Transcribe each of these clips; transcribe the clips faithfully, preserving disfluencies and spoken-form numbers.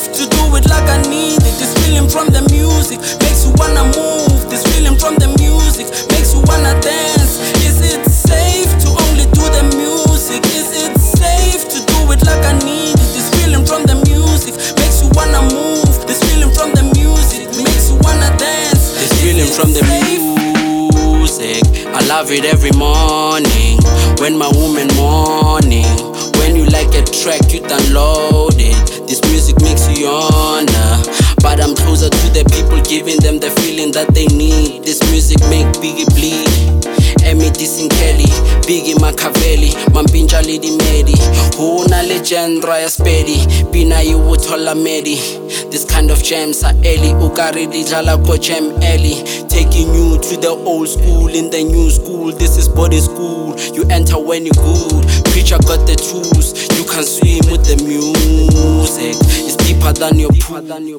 safe to do it like I need it? This feeling from the music makes you wanna move. This feeling from the music makes you wanna dance. Is it safe to only do the music? Is it safe to do it like I need it? This feeling from the music makes you wanna move. This feeling from the music makes you wanna dance. This feeling from the music, I love it every morning when my woman morning. When you like a track, you download it. This music makes you yonder, but I'm closer to the people, giving them the feeling that they need. This music make Biggie bleed. Emity Sinkeli, Biggie Machiavelli, Mampinja Lady Medi, Huna Legend Raya Spedi, Bina Yutola Medi. This kind of gems are Eli, Ukari Dijala Kochem Eli, taking you to the old school in the new school. This is body school. You enter when you're good. Preacher got the tools. You can swim with the music. It's deeper than your pool.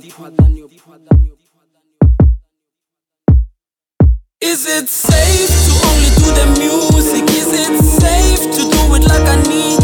Is it safe to only do the music? Is it safe to do it like I need